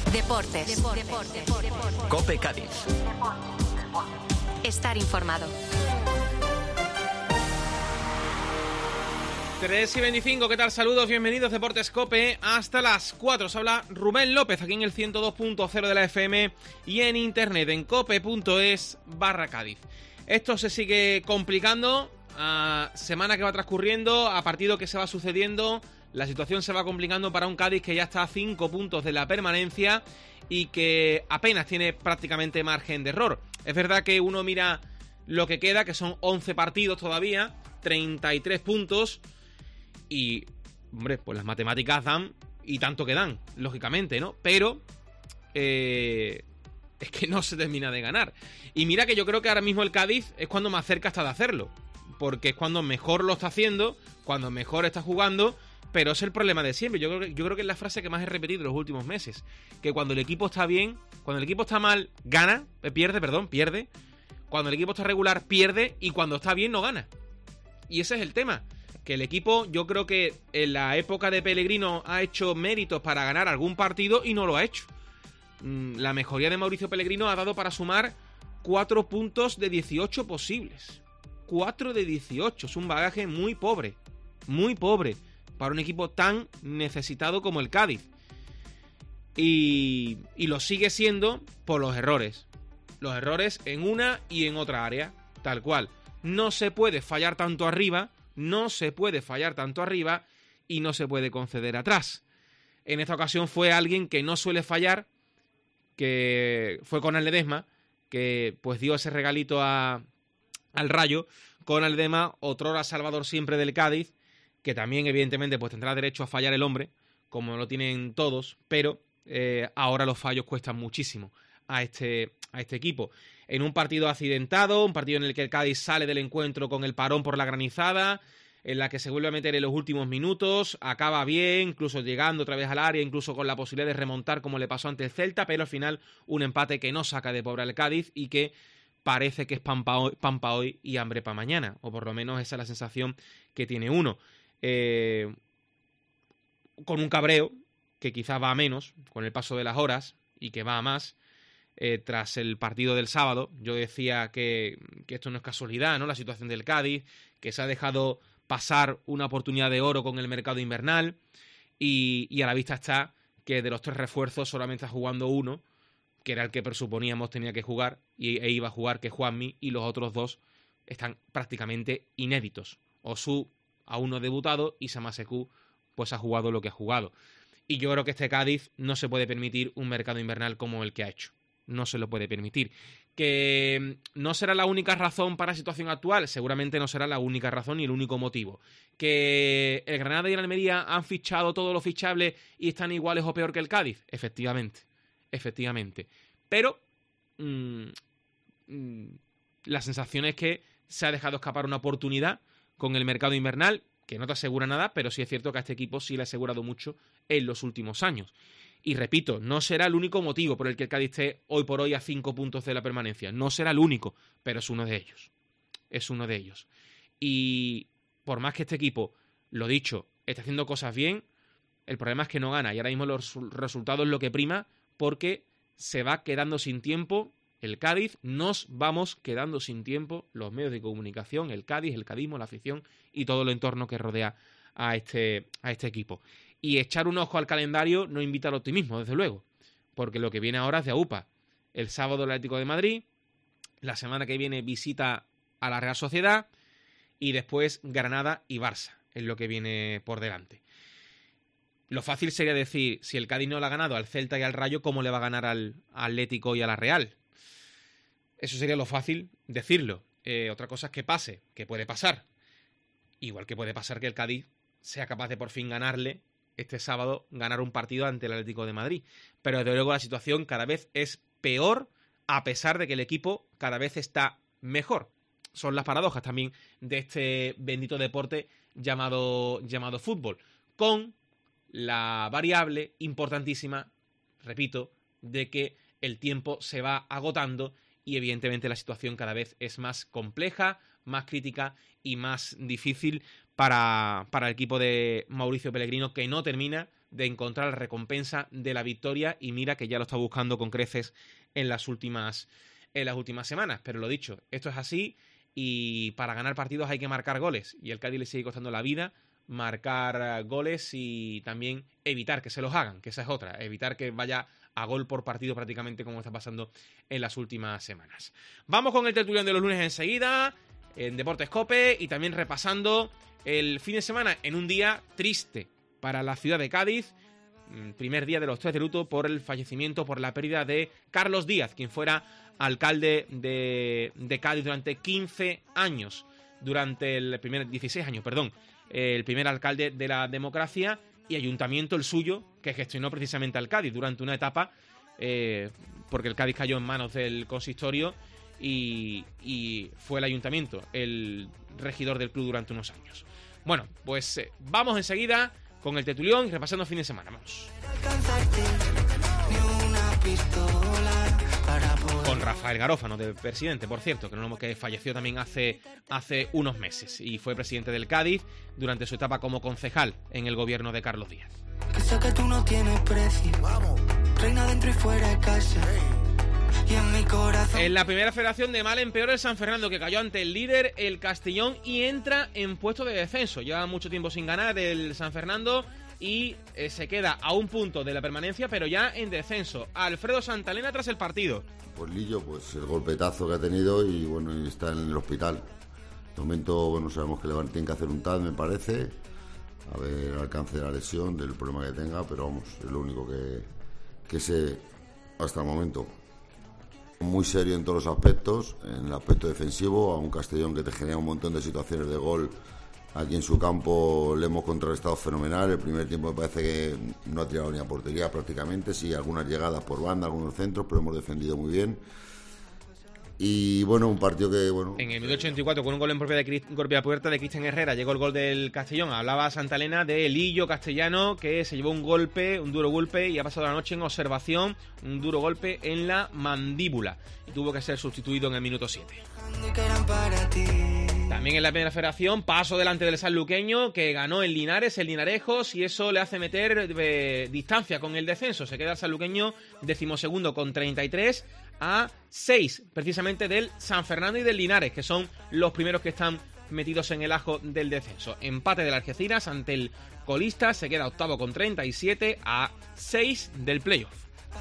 Deportes. COPE Cádiz. Estar informado. 3:25, ¿qué tal? Saludos, bienvenidos Deportes COPE hasta las 4. Os habla Rubén López aquí en el 102.0 de la FM y en internet en cope.es/Cádiz. Esto se sigue complicando a semana que va transcurriendo, a partido que se va sucediendo. La situación se va complicando para un Cádiz que ya está a 5 puntos de la permanencia y que apenas tiene prácticamente margen de error. Es verdad que uno mira lo que queda, que son 11 partidos todavía, 33 puntos y, hombre, pues las matemáticas dan y tanto que dan, lógicamente, ¿no? Pero es que no se termina de ganar. Y mira que yo creo que ahora mismo el Cádiz es cuando más cerca está de hacerlo, porque es cuando mejor lo está haciendo, cuando mejor está jugando. Pero es el problema de siempre. Yo creo que es la frase que más he repetido en los últimos meses. Que cuando el equipo está bien, cuando el equipo está mal, pierde. Cuando el equipo está regular, pierde. Y cuando está bien, no gana. Y ese es el tema. Que el equipo, yo creo que en la época de Pellegrino ha hecho méritos para ganar algún partido y no lo ha hecho. La mejoría de Mauricio Pellegrino ha dado para sumar 4 puntos de 18 posibles. 4 de 18. Es un bagaje muy pobre. Muy pobre. Para un equipo tan necesitado como el Cádiz. Y lo sigue siendo por los errores. Los errores en una y en otra área. Tal cual. No se puede fallar tanto arriba. Y no se puede conceder atrás. En esta ocasión fue alguien que no suele fallar. Que fue Konal Ledesma. Que pues dio ese regalito al Rayo. Konal Ledesma, otrora salvador siempre del Cádiz. Que también, evidentemente, pues tendrá derecho a fallar el hombre, como lo tienen todos, pero ahora los fallos cuestan muchísimo a este equipo. En un partido accidentado, un partido en el que el Cádiz sale del encuentro con el parón por la granizada, en la que se vuelve a meter en los últimos minutos, acaba bien, incluso llegando otra vez al área, incluso con la posibilidad de remontar como le pasó ante el Celta, pero al final un empate que no saca de pobre al Cádiz y que parece que es pan pa' hoy y hambre pa' mañana, o por lo menos esa es la sensación que tiene uno. Con un cabreo que quizás va a menos con el paso de las horas y que va a más tras el partido del sábado. Yo decía que esto no es casualidad, ¿no? La situación del Cádiz, que se ha dejado pasar una oportunidad de oro con el mercado invernal y a la vista está que de los 3 refuerzos solamente está jugando uno, que era el que presuponíamos tenía que jugar e iba a jugar, que es Juanmi, y los otros 2 están prácticamente inéditos. Osu aún no ha debutado y Samaseku pues ha jugado lo que ha jugado. Y yo creo que este Cádiz no se puede permitir un mercado invernal como el que ha hecho. No se lo puede permitir. ¿Que no será la única razón para la situación actual? Seguramente no será la única razón ni el único motivo. ¿Que el Granada y el Almería han fichado todo lo fichable y están iguales o peor que el Cádiz? Efectivamente. Pero la sensación es que se ha dejado escapar una oportunidad con el mercado invernal, que no te asegura nada, pero sí es cierto que a este equipo sí le ha asegurado mucho en los últimos años. Y repito, no será el único motivo por el que el Cádiz esté hoy por hoy a 5 puntos de la permanencia. No será el único, pero es uno de ellos. Y por más que este equipo, lo dicho, esté haciendo cosas bien, el problema es que no gana. Y ahora mismo los resultados es lo que prima, porque se va quedando sin tiempo el Cádiz, nos vamos quedando sin tiempo los medios de comunicación, el Cádiz, el cadismo, la afición y todo el entorno que rodea a este equipo. Y echar un ojo al calendario no invita al optimismo, desde luego, porque lo que viene ahora es de AUPA. El sábado el Atlético de Madrid, la semana que viene visita a la Real Sociedad y después Granada y Barça, es lo que viene por delante. Lo fácil sería decir, si el Cádiz no le ha ganado al Celta y al Rayo, ¿cómo le va a ganar al Atlético y a la Real? Eso sería lo fácil decirlo. Otra cosa es que pase, que puede pasar. Igual que puede pasar que el Cádiz sea capaz de por fin ganarle este sábado, ganar un partido ante el Atlético de Madrid. Pero desde luego la situación cada vez es peor, a pesar de que el equipo cada vez está mejor. Son las paradojas también de este bendito deporte llamado fútbol. Con la variable importantísima, repito, de que el tiempo se va agotando y evidentemente la situación cada vez es más compleja, más crítica y más difícil para el equipo de Mauricio Pellegrino, que no termina de encontrar la recompensa de la victoria, y mira que ya lo está buscando con creces en las últimas semanas. Pero lo dicho, esto es así, y para ganar partidos hay que marcar goles, y el Cádiz le sigue costando la vida marcar goles y también evitar que se los hagan, que esa es otra, evitar que vaya a gol por partido prácticamente como está pasando en las últimas semanas. Vamos con el tertulión de los lunes enseguida, en Deportes COPE, y también repasando el fin de semana en un día triste para la ciudad de Cádiz, primer día de los 3 de luto por el fallecimiento, por la pérdida de Carlos Díaz, quien fuera alcalde de Cádiz durante 15 años, durante el primer 16 años, perdón, el primer alcalde de la democracia y ayuntamiento el suyo, que gestionó precisamente al Cádiz durante una etapa, porque el Cádiz cayó en manos del consistorio y fue el ayuntamiento el regidor del club durante unos años. Bueno, pues vamos enseguida con el tertulión y repasando fin de semana. Vamos. Con Rafael Garófano, de presidente, por cierto, que falleció también hace unos meses y fue presidente del Cádiz durante su etapa como concejal en el gobierno de Carlos Díaz. Que sé que tú no tienes precio. Vamos. Reina dentro y fuera de casa. Y en mi corazón. En la primera federación de mal en peor el San Fernando, que cayó ante el líder, el Castellón, y entra en puesto de descenso. Lleva mucho tiempo sin ganar el San Fernando y se queda a un punto de la permanencia, pero ya en descenso. Alfredo Santalena tras el partido. Pues Lillo, pues el golpetazo que ha tenido y bueno, y está en el hospital. De momento, bueno, sabemos que le tienen que hacer un TAC, me parece, a ver el alcance de la lesión, del problema que tenga, pero vamos, es lo único que sé hasta el momento. Muy serio en todos los aspectos, en el aspecto defensivo, a un Castellón que te genera un montón de situaciones de gol. Aquí en su campo le hemos contrarrestado fenomenal. El primer tiempo me parece que no ha tirado ni a portería prácticamente, sí, algunas llegadas por banda, algunos centros, pero hemos defendido muy bien. Y bueno, un partido que, bueno... En el minuto 84, con un gol en propia puerta de Cristian Herrera, llegó el gol del Castellón. Hablaba Santalena de Lillo Castellano, que se llevó un duro golpe, y ha pasado la noche en observación, un duro golpe en la mandíbula, y tuvo que ser sustituido en el minuto 7. También en la primera federación, paso delante del sanluqueño, que ganó el Linares, el Linarejos, y eso le hace meter distancia con el descenso. Se queda el sanluqueño 12º con 33 a 6, precisamente del San Fernando y del Linares, que son los primeros que están metidos en el ajo del descenso. Empate del Algeciras ante el colista, se queda 8º con 37 a 6 del playoff.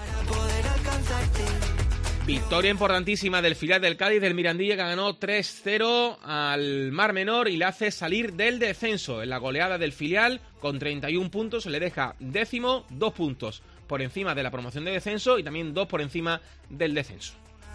Victoria importantísima del filial del Cádiz, del Mirandilla, que ganó 3-0 al Mar Menor y le hace salir del descenso. En la goleada del filial, con 31 puntos, le deja 10º, 2 puntos por encima de la promoción de descenso y también 2 por encima del descenso.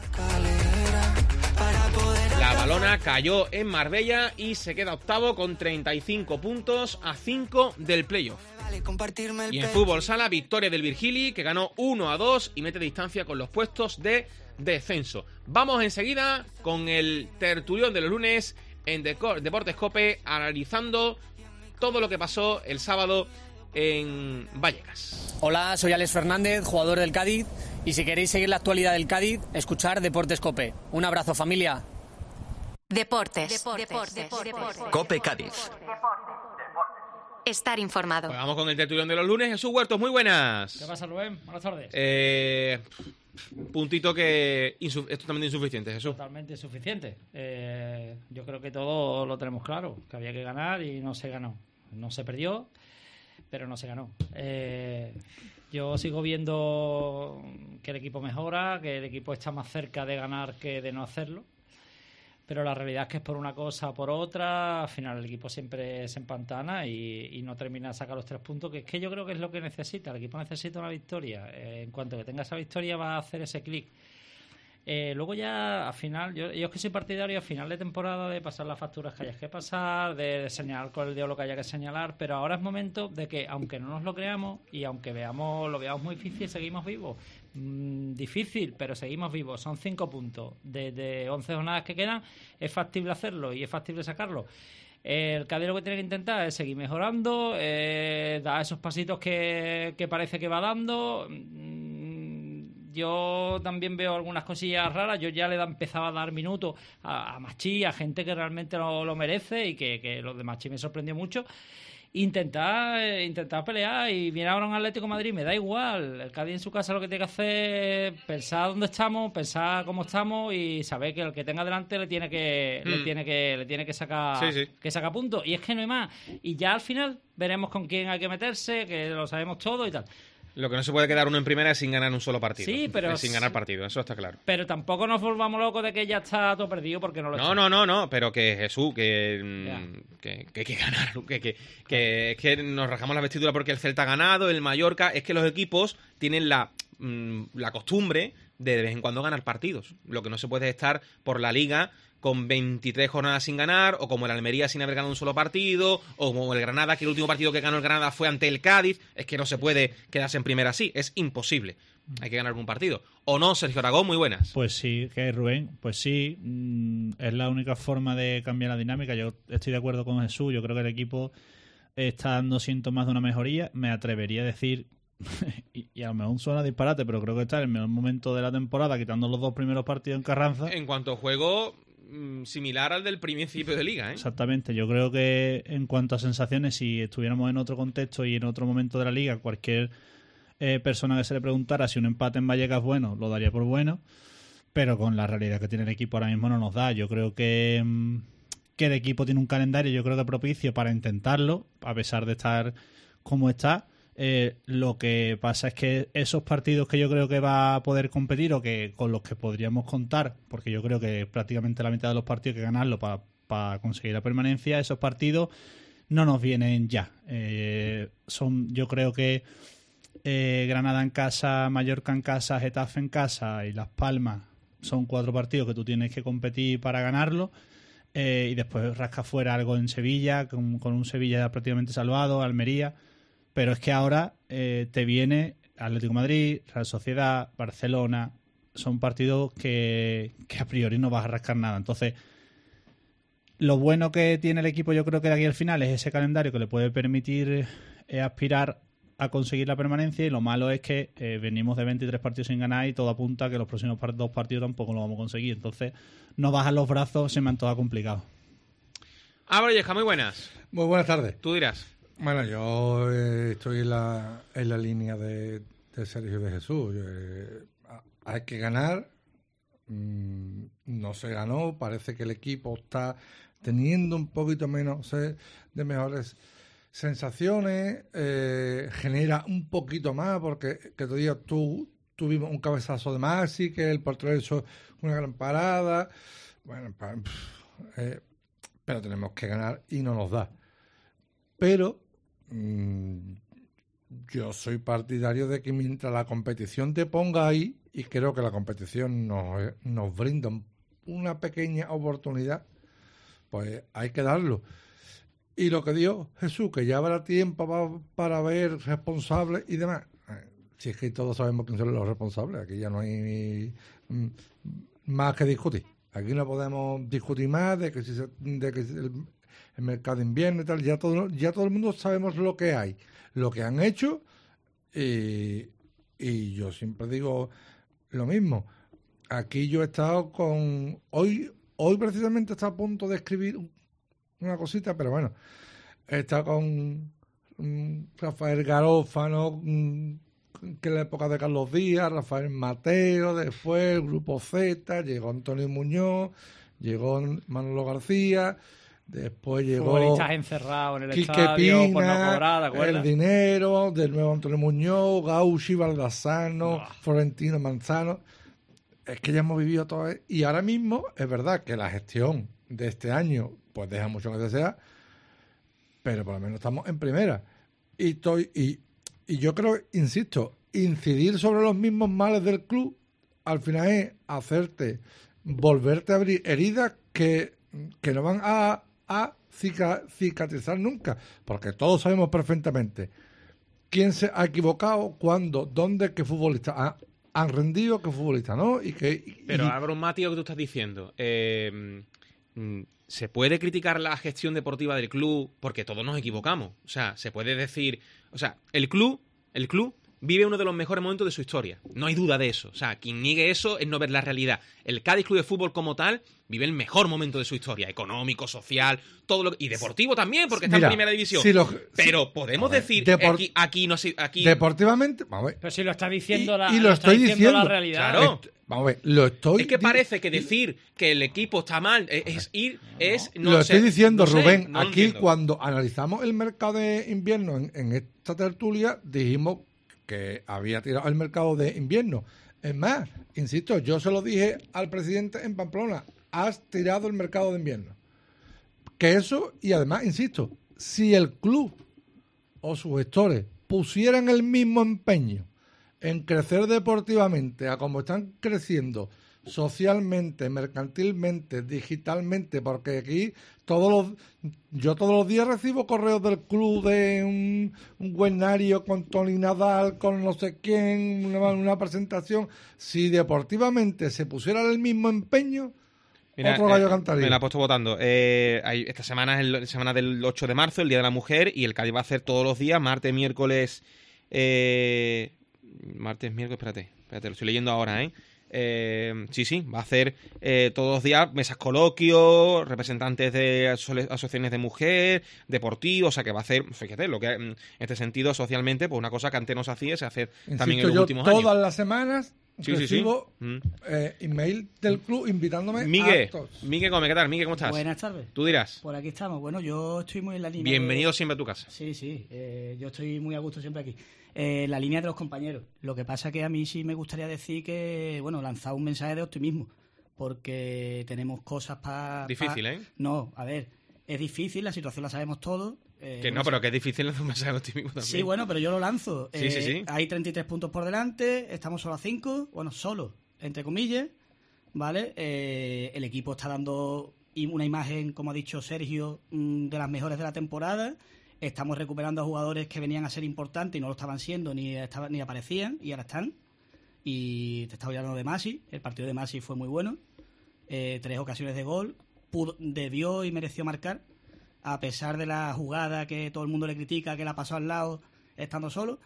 La Balona cayó en Marbella y se queda 8º con 35 puntos a 5 del playoff. Y en fútbol sala, victoria del Virgili, que ganó 1-2 y mete distancia con los puestos de descenso. Vamos enseguida con el tertulión de los lunes en Deportes COPE, analizando todo lo que pasó el sábado en Vallecas. Hola, soy Alex Fernández, jugador del Cádiz, y si queréis seguir la actualidad del Cádiz, escuchar Deportes COPE. Un abrazo, familia. Deportes. COPE Cádiz. Estar informado. Pues vamos con el tertulión de los lunes. Jesús Huertos, muy buenas. ¿Qué pasa, Rubén? Buenas tardes. Puntito que es totalmente insuficiente, Jesús. Totalmente insuficiente. Yo creo que todos lo tenemos claro, que había que ganar y no se ganó. No se perdió, pero no se ganó. Yo sigo viendo que el equipo mejora, que el equipo está más cerca de ganar que de no hacerlo. Pero la realidad es que es por una cosa o por otra, al final el equipo siempre se empantana y no termina de sacar los 3 puntos, que es que yo creo que es lo que necesita. El equipo necesita una victoria. En cuanto que tenga esa victoria va a hacer ese clic. Luego ya, al final, yo es que soy partidario a final de temporada de pasar las facturas que hayas que pasar, de señalar con el dedo lo que haya que señalar, pero ahora es momento de que, aunque no nos lo creamos y aunque lo veamos muy difícil, seguimos vivos. Difícil, pero seguimos vivos. Son 5 puntos. De 11 jornadas que quedan, es factible hacerlo y es factible sacarlo. El Cádiz lo que tiene que intentar es seguir mejorando, dar esos pasitos que parece que va dando. Yo también veo algunas cosillas raras. Yo ya le he empezado a dar minutos a Machí, a gente que realmente lo merece, y que lo de Machí me sorprendió mucho. intentar pelear. Y viene ahora un Atlético de Madrid, me da igual. El Cádiz en su casa lo que tiene que hacer es pensar dónde estamos, pensar cómo estamos y saber que el que tenga delante le tiene que sacar que saca puntos. Y es que no hay más. Y ya al final veremos con quién hay que meterse, que lo sabemos todo y tal. Lo que no se puede quedar uno en primera es sin ganar un solo partido. Sí, pero... sin ganar partido, eso está claro. Pero tampoco nos volvamos locos de que ya está todo perdido porque no lo está. No, pero que Jesús, que hay que ganar, que nos rajamos la vestidura porque el Celta ha ganado, el Mallorca, es que los equipos tienen la costumbre de vez en cuando ganar partidos. Lo que no se puede es estar por la Liga con 23 jornadas sin ganar, o como el Almería sin haber ganado un solo partido, o como el Granada, que el último partido que ganó el Granada fue ante el Cádiz. Es que no se puede quedarse en primera así, es imposible. Hay que ganar algún partido. ¿O no, Sergio Aragón? Muy buenas. Pues sí, que Rubén, pues sí, es la única forma de cambiar la dinámica. Yo estoy de acuerdo con Jesús, yo creo que el equipo está dando síntomas de una mejoría. Me atrevería a decir, y a lo mejor suena disparate, pero creo que está en el mejor momento de la temporada, quitando los 2 primeros partidos en Carranza. En cuanto a juego, similar al del principio de Liga, ¿eh? Exactamente, yo creo que en cuanto a sensaciones, si estuviéramos en otro contexto y en otro momento de la Liga, cualquier persona que se le preguntara si un empate en Vallecas es bueno, lo daría por bueno, pero con la realidad que tiene el equipo ahora mismo no nos da. Yo creo que el equipo tiene un calendario, yo creo que propicio para intentarlo, a pesar de estar como está. Lo que pasa es que esos partidos que yo creo que va a poder competir o que con los que podríamos contar, porque yo creo que prácticamente la mitad de los partidos hay que ganarlo para conseguir la permanencia, esos partidos no nos vienen ya. Yo creo que Granada en casa, Mallorca en casa, Getafe en casa y Las Palmas son 4 partidos que tú tienes que competir para ganarlo. Y después rasca fuera algo en Sevilla, con un Sevilla prácticamente salvado, Almería. Pero es que ahora te viene Atlético de Madrid, Real Sociedad, Barcelona. Son partidos que a priori no vas a rascar nada. Entonces, lo bueno que tiene el equipo, yo creo que de aquí al final, es ese calendario que le puede permitir aspirar a conseguir la permanencia. Y lo malo es que venimos de 23 partidos sin ganar y todo apunta a que los próximos 2 partidos tampoco lo vamos a conseguir. Entonces, no bajan los brazos, se me han todo complicado. Valleja, muy buenas. Muy buenas tardes. Tú dirás. Bueno, yo estoy en la línea de Sergio de Jesús. Hay que ganar. No se ganó. Parece que el equipo está teniendo un poquito menos de mejores sensaciones. Genera un poquito más porque que todavía tuvimos un cabezazo de Maxi, que el portero hizo una gran parada. Bueno, pero tenemos que ganar y no nos da. Pero yo soy partidario de que mientras la competición te ponga ahí, y creo que la competición nos brinda una pequeña oportunidad, pues hay que darlo. Y lo que dio Jesús, que ya habrá tiempo para ver responsables y demás. Si es que todos sabemos quién son los responsables, aquí ya no hay más que discutir. Aquí no podemos discutir más de que el mercado de invierno y tal. Ya todo el mundo sabemos lo que hay, lo que han hecho, y yo siempre digo lo mismo. Aquí yo he estado con... Hoy precisamente está a punto de escribir una cosita, pero bueno, he estado con Rafael Garófano, que en la época de Carlos Díaz, Rafael Mateo, después el Grupo Z, llegó Antonio Muñoz, llegó Manolo García, después llegó futbolistas encerrados en el Quique estadio Pina, por no cobrar, ¿de acuerdo? El Dinero, de nuevo Antonio Muñoz, Gauchi, Baldassano, Florentino Manzano. Es que ya hemos vivido todo, y ahora mismo es verdad que la gestión de este año pues deja mucho que desear, pero por lo menos estamos en primera. Y yo creo, insisto, incidir sobre los mismos males del club al final es volverte a abrir heridas que no van a cicatrizar nunca, porque todos sabemos perfectamente quién se ha equivocado, cuándo, dónde, qué futbolista han rendido, qué futbolista no. Pero Álvaro Mati, lo que tú estás diciendo, ¿se puede criticar la gestión deportiva del club? Porque todos nos equivocamos. O sea, se puede decir... O sea, el club vive uno de los mejores momentos de su historia. No hay duda de eso. O sea, quien niegue eso es no ver la realidad. El Cádiz Club de Fútbol como tal vive el mejor momento de su historia. Económico, social, todo y deportivo también, porque está en primera división. Pero podemos decir aquí no sé... Aquí... Deportivamente... Vamos a ver. Pero si lo está diciendo y lo estoy diciendo la realidad. Claro. Vamos a ver, lo estoy... Es que parece que decir que el equipo está mal lo estoy diciendo, Rubén. No aquí, cuando analizamos el mercado de invierno en esta tertulia, dijimos que había tirado el mercado de invierno. Es más, insisto, yo se lo dije al presidente en Pamplona, has tirado el mercado de invierno. Que eso, y además, insisto, si el club o sus gestores pusieran el mismo empeño en crecer deportivamente a como están creciendo socialmente, mercantilmente, digitalmente, porque aquí yo todos los días recibo correos del club de un Guernario con Tony Nadal, con no sé quién, una presentación. Si deportivamente se pusiera el mismo empeño, otro gallo cantaría. Me la he puesto votando. Esta semana es la semana del 8 de marzo, el Día de la Mujer, y el Cádiz va a hacer todos los días, martes, miércoles... espérate, lo estoy leyendo ahora, sí, va a hacer todos los días mesas coloquios, representantes de asociaciones de mujer, deportivos, o sea que va a hacer, fíjate, lo que en este sentido socialmente, pues una cosa que antes no se hacía, se hace también en los últimos años. Todas las semanas recibo email del club invitándome Miguel, a todos. Miguel Gómez, ¿qué tal? Miguel, ¿cómo estás? Buenas tardes. Tú dirás. Por aquí estamos. Bueno, yo estoy muy en la línea. Bienvenido siempre a tu casa. Sí, yo estoy muy a gusto siempre aquí. La línea de los compañeros. Lo que pasa que a mí sí me gustaría decir que, lanzar un mensaje de optimismo, porque tenemos cosas para... Difícil, ¿eh? No, a ver, es difícil, la situación la sabemos todos. Pero que es difícil lanzar un mensaje de optimismo también. Sí, bueno, pero yo lo lanzo. Sí. Hay 33 puntos por delante, estamos solo a 5, solo, entre comillas, ¿vale? El equipo está dando una imagen, como ha dicho Sergio, de las mejores de la temporada. Estamos recuperando a jugadores que venían a ser importantes y no lo estaban siendo ni aparecían, y ahora están. Y te estaba hablando de Masi. El partido de Masi fue muy bueno. 3 ocasiones de gol. Debió y mereció marcar, a pesar de la jugada que todo el mundo le critica, que la pasó al lado estando solo.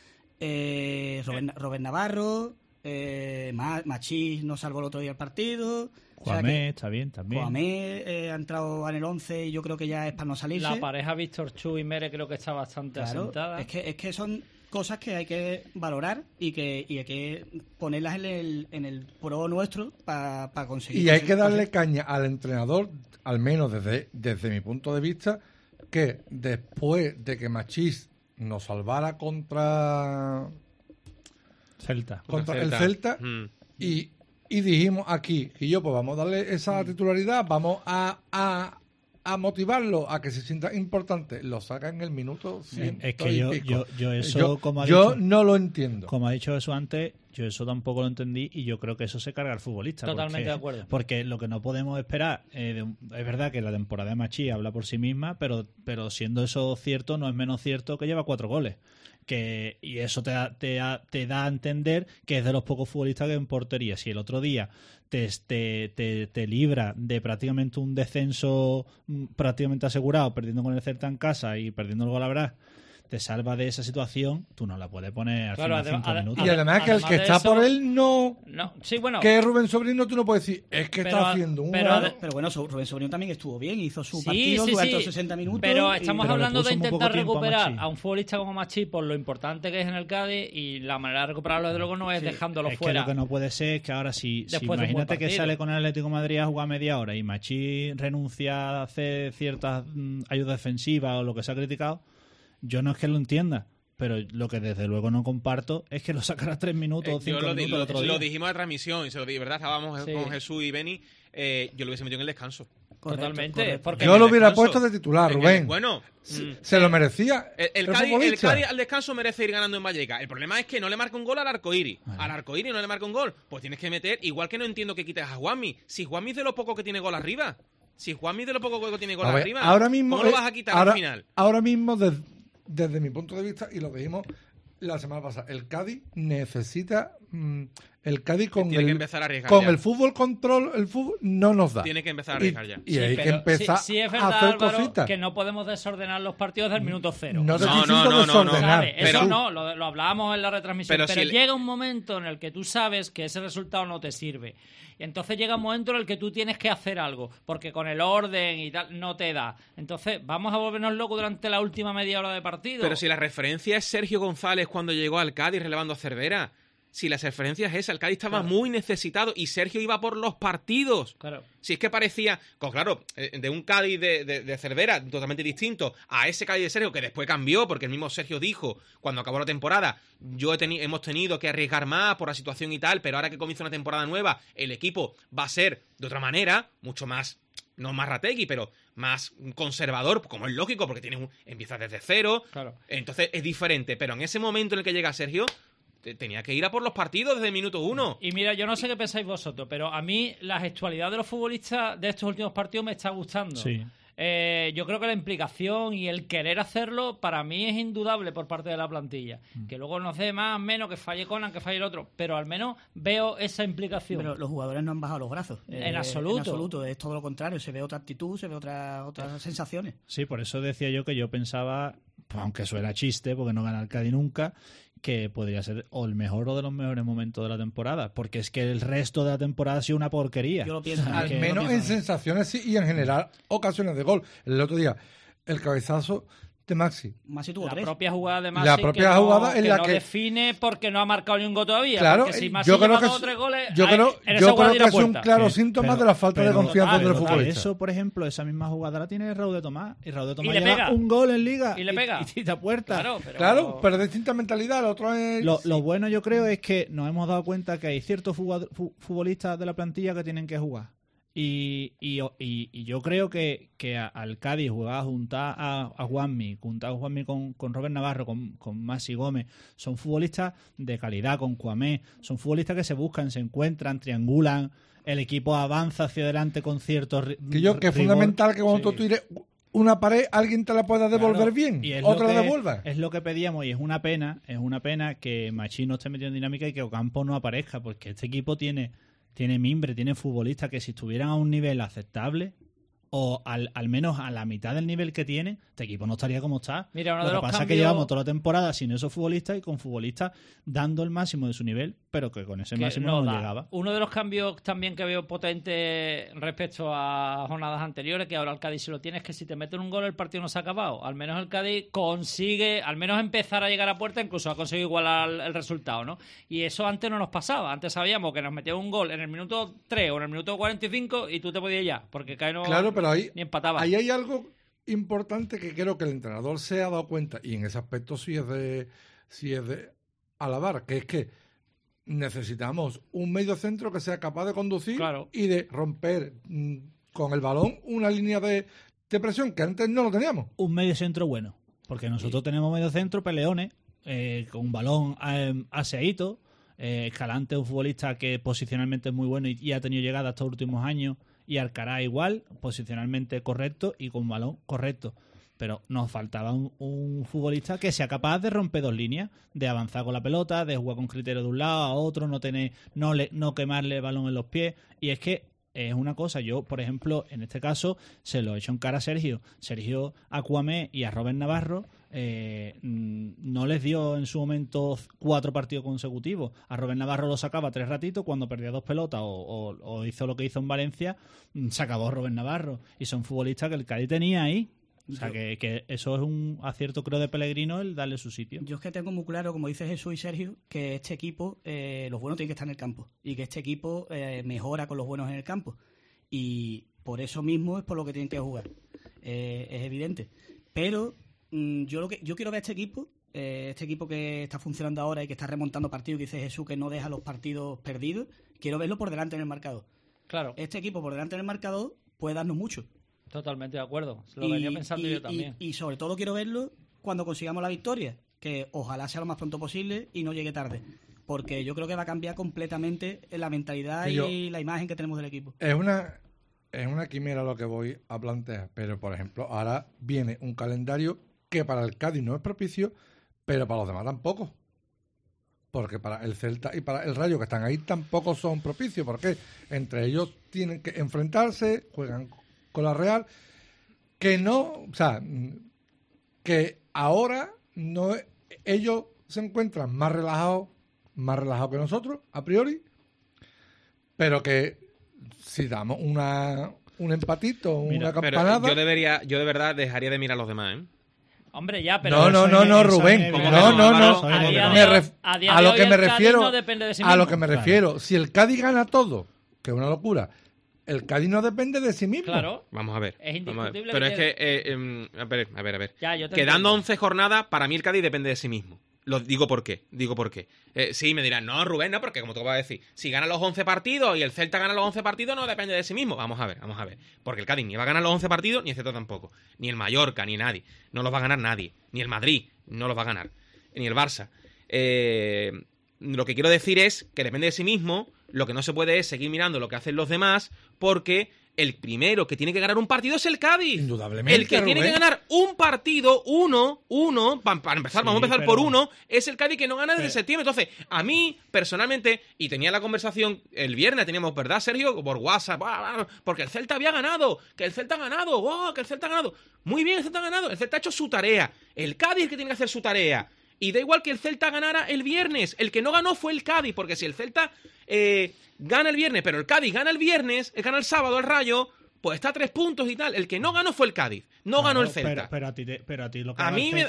Robert Navarro, Machís no salvó el otro día el partido. Juamé está bien también. Juamé ha entrado en el 11 y yo creo que ya es para no salirse. La pareja Víctor Chu y Mere creo que está bastante asentada. Es que son cosas que hay que valorar y hay que ponerlas en el pro nuestro para conseguir. Y hay que darle caña al entrenador, al menos desde mi punto de vista, que después de que Machís nos salvara contra el Celta y dijimos aquí que pues vamos a darle esa titularidad, vamos a motivarlo a que se sienta importante. Lo saca en el minuto 100. Es que yo eso, no lo entiendo. Como ha dicho eso antes, yo eso tampoco lo entendí, y yo creo que eso se carga al futbolista. Totalmente de acuerdo. Porque lo que no podemos esperar, es verdad que la temporada de Machí habla por sí misma, pero siendo eso cierto, no es menos cierto que lleva 4 goles. Y eso te da a entender que es de los pocos futbolistas que en portería. Si el otro día te libra de prácticamente un descenso prácticamente asegurado, perdiendo con el Celta en casa y perdiendo el Gol, te salva de esa situación, tú no la puedes poner al final 5 minutos. Y además que el que está por él no... Sí, bueno. Que es Rubén Sobrino, tú no puedes decir, es que está haciendo un... Pero bueno, Rubén Sobrino también estuvo bien, hizo su partido durante los 60 minutos. Pero estamos hablando de intentar recuperar a un futbolista como Machí por lo importante que es en el Cádiz, y la manera de recuperarlo, desde luego, no es dejándolo fuera. Que lo que no puede ser es que ahora si imagínate que sale con el Atlético de Madrid a jugar media hora y Machí renuncia a hacer ciertas ayudas defensivas o lo que se ha criticado, yo no es que lo entienda, pero lo que desde luego no comparto es que lo sacara 3 minutos o 5 minutos el otro día. Lo dijimos en la transmisión, y se lo dije, ¿verdad? Estábamos con Jesús y Beni, yo lo hubiese metido en el descanso. Totalmente. Porque yo lo hubiera puesto de titular, Rubén. Bueno, se lo merecía. El Cádiz al descanso merece ir ganando en Vallecas. El problema es que no le marca un gol al Arcoíris. Al Arcoíris no le marca un gol. Pues tienes que meter, igual que no entiendo que quites a Juanmi. Si Juanmi es de lo poco que tiene gol arriba. Ahora mismo, ¿cómo lo vas a quitar al final? Ahora mismo, desde mi punto de vista, y lo dijimos la semana pasada. El Cádiz necesita... el Cádiz con Tiene que empezar a arriesgar con ya. el fútbol control, el fútbol no nos da. Tiene que empezar a arriesgar ya. Y hay que pero empezar sí es verdad, a hacer Álvaro, cositas. que no podemos desordenar los partidos del minuto cero. No te No, estoy no, diciendo no, no, desordenar. ¿Sabes? Eso Pero- no, lo hablábamos en la retransmisión. Pero Pero, si le- llega un momento en el que tú sabes que ese resultado no te sirve. Y entonces llega un momento en el que tú tienes que hacer algo, porque con el orden y tal no te da. Entonces, vamos a volvernos locos durante la última media hora de partido. Pero si la referencia es Sergio González cuando llegó al Cádiz relevando a Cervera. Si la referencia es esa, el Cádiz estaba muy necesitado y Sergio iba por los partidos. Claro. Si es que parecía, pues claro, de un Cádiz de Cervera totalmente distinto a ese Cádiz de Sergio que después cambió, porque el mismo Sergio dijo cuando acabó la temporada, hemos tenido que arriesgar más por la situación y tal, pero ahora que comienza una temporada nueva, el equipo va a ser de otra manera, mucho más, no más rategui, pero más conservador, como es lógico, porque empieza desde cero, Claro. entonces es diferente. Pero en ese momento en el que llega Sergio, tenía que ir a por los partidos desde el minuto 1. Y mira, yo no sé qué pensáis vosotros, pero a mí la gestualidad de los futbolistas de estos últimos partidos me está gustando. Sí. Yo creo que la implicación y el querer hacerlo para mí es indudable por parte de la plantilla. Que luego no sé más menos que falle Conan, que falle el otro, pero al menos veo esa implicación. Pero los jugadores no han bajado los brazos. En absoluto. En absoluto, es todo lo contrario. Se ve otra actitud, se ve otras sensaciones. Sí, por eso decía yo que yo pensaba, pues, aunque suena chiste, porque no gana el Cádiz nunca, que podría ser o el mejor o de los mejores momentos de la temporada, porque es que el resto de la temporada ha sido una porquería. Yo lo pienso. O sea, Al que- menos en sensaciones sí, y en general ocasiones de gol. El otro día, el cabezazo de Maxi. Maxi tuvo la 3. propia jugada de Maxi La propia jugada en la no que- define porque no ha marcado ni un gol todavía. Claro, porque si Maxi yo creo lleva que 2 o es- 3 goles, yo creo, en esa yo jugada creo que tira es un puerta. claro síntoma de la falta de confianza del pero futbolista. Eso, por ejemplo, esa misma jugada la tiene Raúl de Tomás. Y Raúl de Tomás le lleva pega. un gol en Liga Y le pega. y tira puerta. Claro, Pero de distinta mentalidad, el otro es... Lo bueno yo creo es que nos hemos dado cuenta que hay ciertos futbolistas de la plantilla que tienen que jugar. Y yo creo que al Cádiz jugaba juntar a Juanmi, juntar a Juanmi con Robert Navarro, con Maxi Gómez, son futbolistas de calidad, con Cuamé, son futbolistas que se buscan, se encuentran, triangulan, el equipo avanza hacia adelante con ciertos Que es rigor. fundamental que cuando Sí. tú tires una pared, alguien te la pueda devolver Claro, bien, y es otra lo la que- devuelva. Es lo que pedíamos y es una pena que Machín no esté metido en dinámica y que Ocampo no aparezca, porque este equipo tiene mimbre, tiene futbolistas que si estuvieran a un nivel aceptable o al menos a la mitad del nivel que tiene, este equipo no estaría como está. Mira, uno Lo de que los pasa es que cambios- llevamos toda la temporada sin esos futbolistas y con futbolistas dando el máximo de su nivel, pero que con ese que máximo no no da. llegaba. Uno de los cambios también que veo potente respecto a jornadas anteriores, que ahora el Cádiz se lo tiene, es que si te meten un gol el partido no se ha acabado. Al menos el Cádiz consigue, al menos empezar a llegar a puerta, incluso ha conseguido igualar el resultado, ¿no? Y eso antes no nos pasaba. Antes sabíamos que nos metían un gol en el minuto 3 o en el minuto 45 y tú te podías ya, porque Cádiz no Claro, pero ahí, ni empataba. ahí hay algo importante que creo que el entrenador se ha dado cuenta, y en ese aspecto sí es de alabar, que es que necesitamos un medio centro que sea capaz de conducir Claro. y de romper con el balón una línea de presión que antes no lo teníamos. Un medio centro bueno, porque nosotros tenemos medio centro peleones, con un balón aseadito. Escalante es un futbolista que posicionalmente es muy bueno y ha tenido llegada estos últimos años, y Alcaraz igual, posicionalmente correcto y con balón correcto. Pero nos faltaba un futbolista que sea capaz de romper dos líneas, de avanzar con la pelota, de jugar con criterio de un lado a otro, no quemarle el balón en los pies. Y es que es una cosa, yo, por ejemplo, en este caso, se lo he hecho en cara a Sergio. Sergio a Cuamé y a Robert Navarro no les dio en su momento 4 partidos consecutivos. A Robert Navarro lo sacaba 3 ratitos, cuando perdía 2 pelotas o hizo lo que hizo en Valencia, se acabó Robert Navarro. Y son futbolistas que el Cádiz tenía ahí. O sea, que eso es un acierto, creo, de Pellegrino, el darle su sitio. Yo es que tengo muy claro, como dice Jesús y Sergio, que este equipo, los buenos tienen que estar en el campo. Y que este equipo mejora con los buenos en el campo. Y por eso mismo es por lo que tienen que jugar. Es evidente. Pero yo quiero ver este equipo que está funcionando ahora y que está remontando partidos, que dice Jesús que no deja los partidos perdidos. Quiero verlo por delante en el marcador. Claro. Este equipo por delante en el marcador puede darnos mucho. Totalmente de acuerdo. Lo venía pensando yo también. Y sobre todo quiero verlo cuando consigamos la victoria, que ojalá sea lo más pronto posible y no llegue tarde, porque yo creo que va a cambiar completamente la mentalidad y la imagen que tenemos del equipo. Es una quimera lo que voy a plantear, pero por ejemplo ahora viene un calendario que para el Cádiz no es propicio, pero para los demás tampoco. porque para el Celta y para el Rayo que están ahí tampoco son propicios, porque entre ellos tienen que enfrentarse, juegan con la Real, que ahora no, ellos se encuentran más relajados que nosotros, a priori, pero que si damos un empatito, una campanada... Yo de verdad dejaría de mirar a los demás, ¿eh? Hombre, ya, pero... No, Rubén. No. A lo que me refiero... No depende de sí mismo. A lo que me refiero. Si el Cádiz gana todo, que es una locura, el Cádiz no depende de sí mismo. Claro. Vamos a ver. Es indiscutible. Pero es que... a ver. Ya, yo te Quedando entiendo. 11 jornadas, para mí el Cádiz depende de sí mismo. Lo digo por qué. Sí, me dirán, no, Rubén, no, porque como te voy a decir, si gana los 11 partidos y el Celta gana los 11 partidos, no depende de sí mismo. Vamos a ver. Porque el Cádiz ni va a ganar los 11 partidos, ni el Celta tampoco. Ni el Mallorca, ni nadie. No los va a ganar nadie. Ni el Madrid, no los va a ganar. Ni el Barça. Lo que quiero decir es que depende de sí mismo. Lo que no se puede es seguir mirando lo que hacen los demás, porque el primero que tiene que ganar un partido es el Cádiz. Indudablemente. El que tiene que ganar un partido, uno, para empezar, vamos a empezar por uno, es el Cádiz que no gana desde septiembre. Entonces, a mí, personalmente, y tenía la conversación el viernes, teníamos, ¿verdad, Sergio? Por WhatsApp, porque el Celta había ganado, que el Celta ha ganado. Muy bien, el Celta ha ganado, el Celta ha hecho su tarea. El Cádiz es el que tiene que hacer su tarea. Y da igual que el Celta ganara el viernes. El que no ganó fue el Cádiz, porque si el Celta gana el viernes, pero el Cádiz gana el viernes, gana el sábado el Rayo, pues está a 3 puntos y tal. El que no ganó fue el Cádiz, ganó el Celta. Pero a ti lo que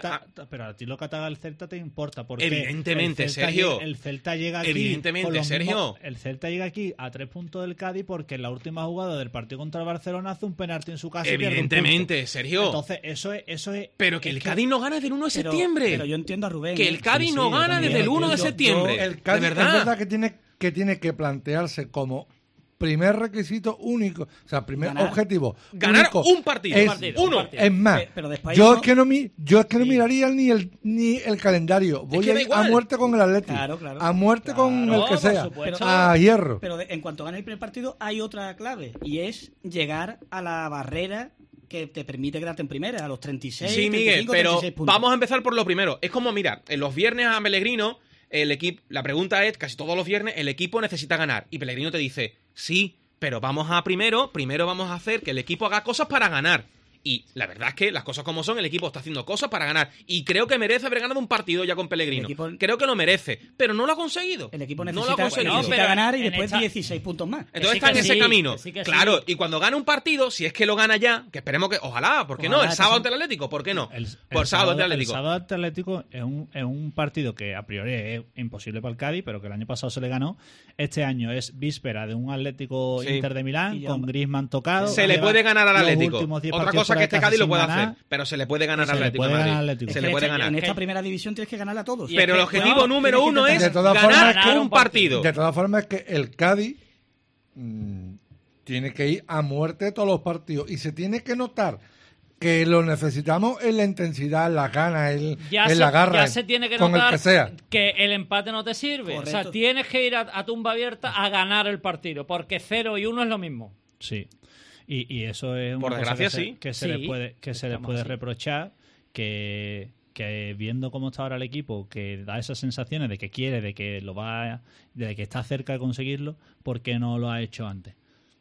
haga el Celta te importa, porque evidentemente, Sergio. El Celta llega aquí. Evidentemente, Sergio. El Celta llega aquí a 3 puntos del Cádiz porque en la última jugada del partido contra el Barcelona hace un penalti en su casa. Evidentemente, Sergio. Entonces, eso es. Pero que el Cádiz no gana desde el 1 de septiembre. Pero yo entiendo a Rubén. Que el Cádiz no gana desde el 1 de septiembre. El Cádiz de verdad. es verdad que tiene que plantearse como primer requisito único, o sea, primer objetivo ganar único, un partido, uno. Es más, pero yo es que no miraría ni el calendario. Voy a ir a muerte con el Atlético, a muerte con el que sea, a hierro. Pero en cuanto ganes el primer partido hay otra clave, y es llegar a la barrera que te permite quedarte en primera, a los 36, sí, 35, Miguel, pero 36 puntos. Vamos a empezar por lo primero. Es como, mira, en los viernes a Pellegrino, el equipo, la pregunta es, casi todos los viernes, el equipo necesita ganar. Y Pellegrino te dice, sí, pero vamos a primero vamos a hacer que el equipo haga cosas para ganar. Y la verdad es que las cosas como son, el equipo está haciendo cosas para ganar. Y creo que merece haber ganado un partido ya con Pellegrino. Creo que lo merece, pero no lo ha conseguido. El equipo necesita ganar y después 16 puntos más. Entonces está en ese camino. Claro, y cuando gana un partido, si es que lo gana ya, que esperemos que, ojalá, ¿por qué no? El sábado ante el Atlético, ¿por qué no? Por sábado ante el Atlético. El sábado ante el Atlético es un partido que a priori es imposible para el Cádiz, pero que el año pasado se le ganó. Este año es víspera de un Atlético Inter de Milán, con Griezmann tocado. Se le puede ganar al Atlético. Otra cosa que este Cádiz lo puede hacer, pero se le puede ganar al Atlético de Madrid. Se le puede ganar. En esta primera división tienes que ganarle a todos. Pero el objetivo número uno es ganar un partido. De todas formas, es que el Cádiz tiene que ir a muerte todos los partidos y se tiene que notar que lo necesitamos en la intensidad, la gana, en la garra, ya se tiene que con notar el que sea. Que el empate no te sirve. Correcto. O sea, tienes que ir a tumba abierta a ganar el partido, porque 0 y 1 es lo mismo. Sí. Y eso es una por cosa desgracia, que se les puede reprochar, que viendo cómo está ahora el equipo, que da esas sensaciones de que quiere, de que está cerca de conseguirlo, ¿por qué no lo ha hecho antes?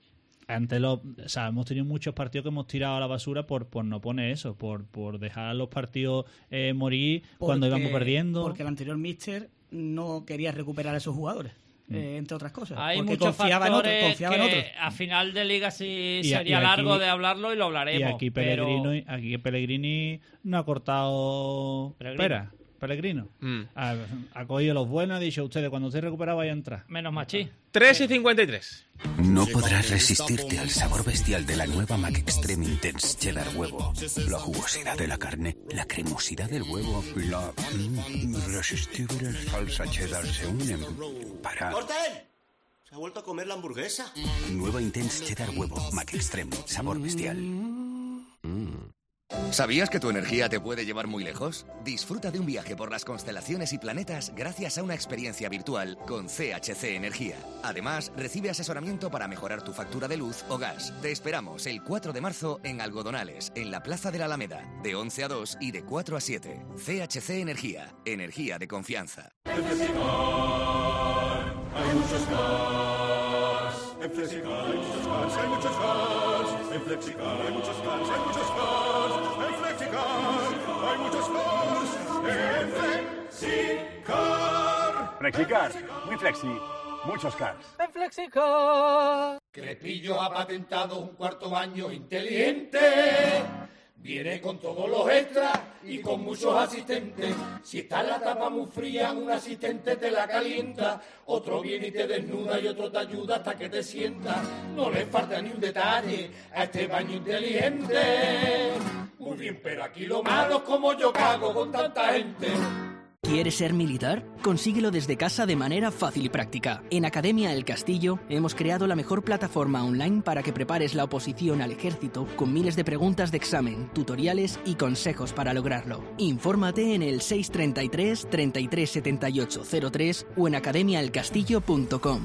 Hemos tenido muchos partidos que hemos tirado a la basura por no poner eso, por dejar los partidos morir cuando íbamos perdiendo. Porque el anterior míster no quería recuperar a esos jugadores. Entre otras cosas. Hay porque muchos confiaba factores en otros. A final de liga sí Y sería aquí, largo de hablarlo y lo hablaremos. Y aquí Pellegrini no ha cortado Pellegrino. Ha cogido los buenos, ha dicho ustedes, cuando esté recuperado vaya a entrar. Menos Machí. 3:53. No podrás resistirte al sabor bestial de la nueva McExtreme Intense Cheddar Huevo. La jugosidad de la carne, la cremosidad del huevo, la irresistible salsa cheddar se unen para... ¡Corten! ¿Se ha vuelto a comer la hamburguesa? Nueva Intense Cheddar Huevo McExtreme, sabor bestial. ¿Sabías que tu energía te puede llevar muy lejos? Disfruta de un viaje por las constelaciones y planetas gracias a una experiencia virtual con CHC Energía. Además, recibe asesoramiento para mejorar tu factura de luz o gas. Te esperamos el 4 de marzo en Algodonales, en la Plaza de la Alameda, de 11 a 2 y de 4 a 7. CHC Energía, energía de confianza. En Flexicar hay muchos cars. En Flexicar hay muchos cars, hay muchos cars. En Flexicar hay muchos cars, hay muchos cars. En Flexicar hay muchos cars. En Flexicar. Flexicar, muy flexi, muchos cars. En Flexicar. Crepillo ha patentado un cuarto baño inteligente. Viene con todos los extras y con muchos asistentes. Si está la tapa muy fría, un asistente te la calienta. Otro viene y te desnuda y otro te ayuda hasta que te sientas. No le falta ni un detalle a este baño inteligente. Muy bien, pero aquí lo malo es como yo cago con tanta gente. ¿Quieres ser militar? Consíguelo desde casa de manera fácil y práctica. En Academia El Castillo hemos creado la mejor plataforma online para que prepares la oposición al ejército con miles de preguntas de examen, tutoriales y consejos para lograrlo. Infórmate en el 633 33 78 03 o en academiaelcastillo.com.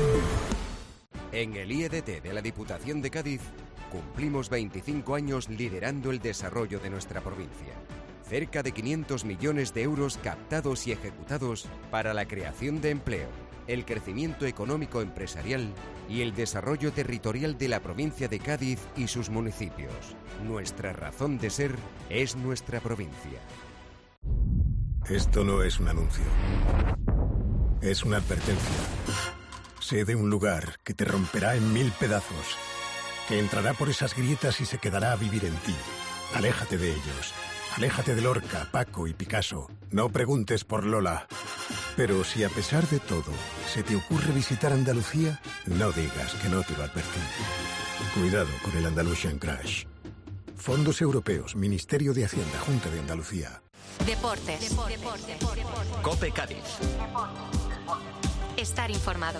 En el IEDT de la Diputación de Cádiz cumplimos 25 años liderando el desarrollo de nuestra provincia. Cerca de 500 millones de euros captados y ejecutados para la creación de empleo, el crecimiento económico empresarial y el desarrollo territorial de la provincia de Cádiz y sus municipios. Nuestra razón de ser es nuestra provincia. Esto no es un anuncio. Es una advertencia. Sé de un lugar que te romperá en 1000 pedazos, que entrará por esas grietas y se quedará a vivir en ti. Aléjate de ellos. Aléjate de Lorca, Paco y Picasso. No preguntes por Lola. Pero si a pesar de todo se te ocurre visitar Andalucía, no digas que no te lo advertí. Cuidado con el Andalusian Crash. Fondos Europeos, Ministerio de Hacienda, Junta de Andalucía. Deportes. COPE Cádiz. Estar informado.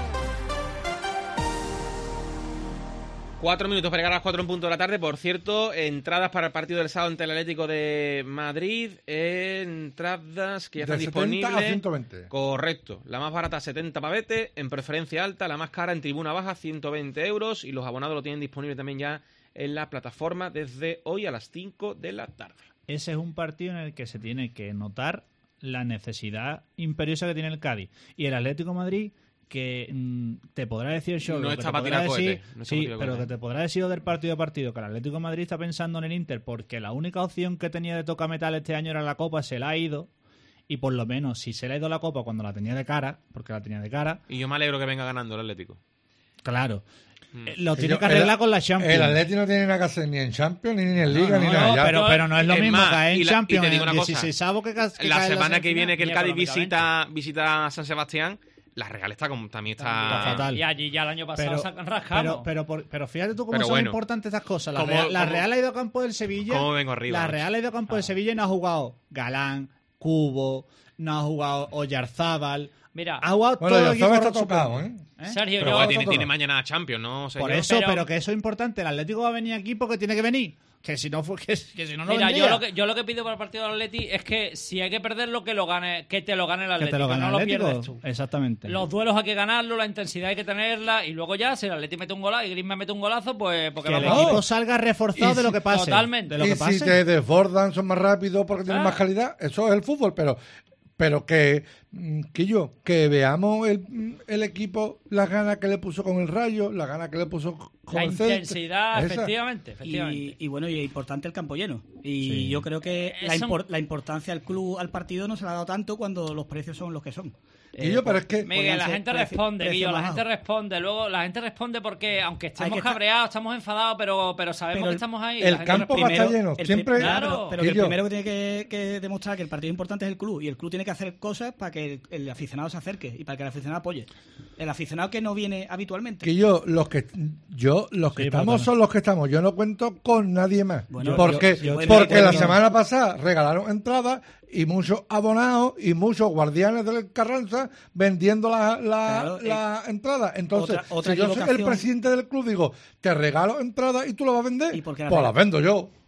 4 minutos para llegar a las 4 en punto de la tarde. Por cierto, entradas para el partido del sábado ante el Atlético de Madrid. Entradas que ya están disponibles. De 70 a 120. Correcto. La más barata 70 pavetes, en preferencia alta. La más cara en tribuna baja 120 euros. Y los abonados lo tienen disponible también ya en la plataforma desde hoy a las 5 de la tarde. Ese es un partido en el que se tiene que notar la necesidad imperiosa que tiene el Cádiz. Y el Atlético de Madrid, que te podrá decir el show, no está para tirar cohetes. Sí, pero que te podrá decir del partido a partido que el Atlético de Madrid está pensando en el Inter porque la única opción que tenía de toca metal este año era la Copa, se la ha ido, y por lo menos si se le ha ido la Copa cuando la tenía de cara, porque la tenía de cara. Y yo me alegro que venga ganando el Atlético. Claro. Lo tiene que arreglar con la Champions. El Atlético no tiene nada que hacer ni en Champions, ni en Liga, ni nada. Pero no es lo mismo más, caer en Champions. Y te digo una cosa, 16 que la semana que viene que el Cádiz visita a San Sebastián, la Real también está fatal. Y allí ya el año pasado se han rascado. Pero fíjate tú cómo son importantes estas cosas. La Real ha ido a campo del Sevilla. ¿Cómo vengo arriba? La Real ha ido a campo del Sevilla y no ha jugado Galán, Cubo, no ha jugado Oyarzábal. Mira, ha jugado bueno, todo el equipo está tocado, ¿eh? Sergio, pero tiene mañana Champions, ¿no? Por eso, pero que eso es importante. El Atlético va a venir aquí porque tiene que venir. Que si no fue que si no mira, vendría. yo lo que pido para el partido del Atleti es que si hay que perderlo, que te lo gane el Atlético, que te lo gane no el lo Atlético. pierdes tú. Exactamente. Los duelos hay que ganarlos, la intensidad hay que tenerla y luego ya si el Atleti mete un golazo y Griezmann mete un golazo, pues porque que el equipo salga reforzado de lo que pase. Totalmente. De lo que pase. Si te desbordan, son más rápidos porque tienen más calidad, eso es el fútbol, pero que veamos el equipo, las ganas que le puso con el Rayo, las ganas que le puso con el Celta. La intensidad, efectivamente. Y bueno, y es importante el campo lleno. Y yo creo que la importancia al club, al partido, no se le ha dado tanto cuando los precios son los que son. Pero es que Miguel, la gente responde, Guillo, la gente responde. Luego la gente responde porque, aunque estemos cabreados, estamos enfadados, pero sabemos que estamos ahí. El campo va a estar lleno. Siempre. Claro, pero el primero que tiene que demostrar que el partido importante es el club. Y el club tiene que hacer cosas para que el aficionado se acerque y para que el aficionado apoye. El aficionado que no viene habitualmente. Los que estamos son los que estamos. Yo no cuento con nadie más. Bueno, porque la semana pasada regalaron entradas y muchos abonados y muchos guardianes del Carranza vendiendo la entrada. Entonces, si yo soy el presidente del club, digo, te regalo entradas y tú lo vas a vender, pues las vendo yo.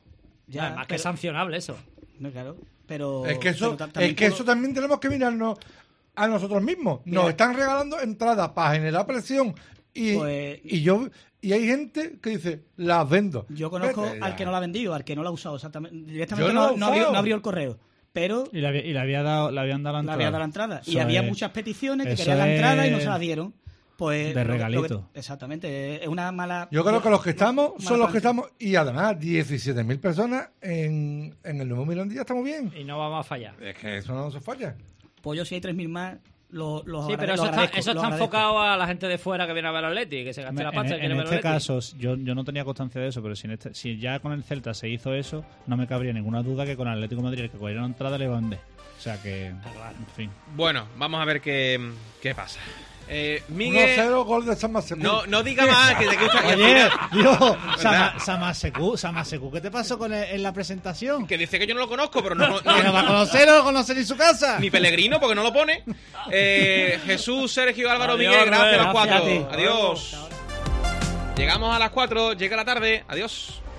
Ya, Además que es sancionable eso. No, claro. Pero Es que eso, también eso también tenemos que mirarnos a nosotros mismos. Nos están regalando entradas para generar presión y hay gente que dice, las vendo. Yo conozco Vete al ya. que no la ha vendido, al que no la ha usado exactamente. Directamente Yo no no abrió el correo. Pero Y le habían dado la entrada. le había dado la entrada. Y Eso había es- muchas peticiones que eso querían la entrada y no es se la dieron. Pues de regalito. exactamente. Es una mala... Yo creo que los que estamos mala son los que práctica. estamos. Y además, 17.000 personas en el nuevo Mirandilla estamos bien. Y no vamos a fallar. Es que eso no se falla. Pues yo si hay 3.000 más, los Sí, pero eso está enfocado a la gente de fuera que viene a ver al Atleti, que se gaste la pasta y En quiere ver al este Atleti. caso, yo no tenía constancia de eso, pero si ya con el Celta se hizo eso, no me cabría ninguna duda que con el Atlético de Madrid, el que cogiera una entrada, le iba a vender. O sea que, en fin. Bueno, vamos a ver qué pasa. Miguel... 1-0, gol de San Masecu. No diga más, que te gusta que al Oye, final- Dios, ¿Verdad? Samasecu, ¿qué te pasó en la presentación? Que dice que yo no lo conozco, pero no Que no va a conocer, no lo conoce ni su casa. Ni Pellegrino, porque no lo pone. Jesús, Sergio, Álvaro, Adiós, Miguel, gracias a los gracias a cuatro. ti. Adiós. Llegamos a las 4, llega la tarde. Adiós.